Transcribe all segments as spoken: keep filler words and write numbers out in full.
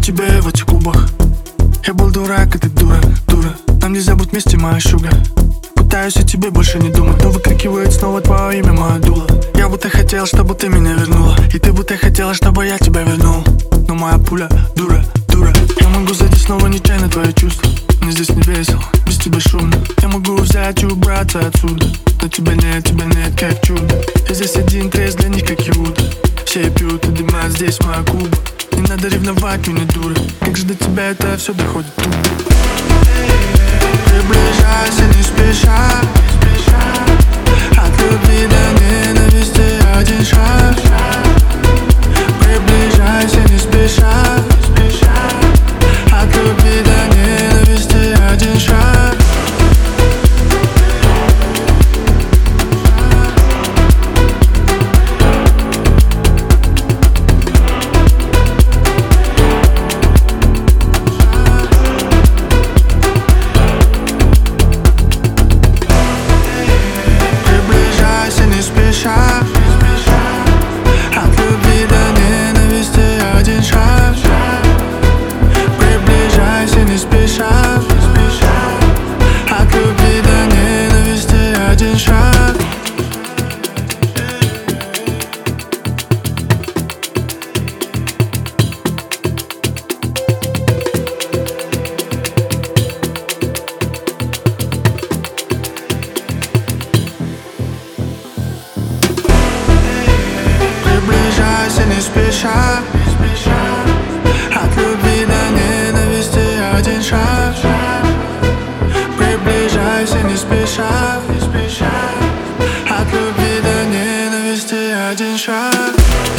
тебе в этих клубах. Я был дурак, а ты дура, дура. Нам нельзя быть вместе, моя шуга. Пытаюсь о тебе больше не думать, но выкрикивает снова твое имя, моя дула. Я будто хотел, чтобы ты меня вернула, и ты будто хотела, чтобы я тебя вернул. Но моя пуля, дура, дура. Я могу задеть снова нечаянно твои чувства. Мне здесь не весело, без тебя шумно. Я могу взять и убраться отсюда, но тебя нет, тебя нет, как чудо. Я здесь один трест для них, как Иуда. Все пьют и дымят, здесь моя Куба. Не надо ревновать меня, дура. Как же до тебя это все доходит тут? Приближайся не спеша, от любви до ненависти один шаг. Приближайся не спеша, от любви до ненависти один шаг. От любви до ненависти один шаг. Приближайся не спеша, от любви до ненависти один шаг. Приближайся не спеша, от любви до ненависти один шаг. Приближайся не спеша, от любви до ненависти один шаг.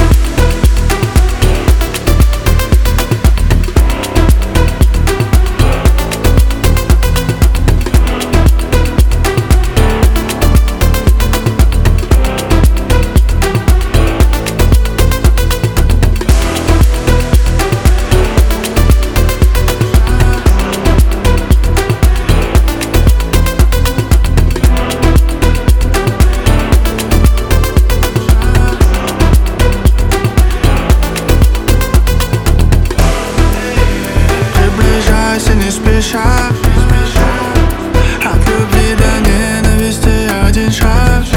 Не спеша, от любви до ненависти один шаг.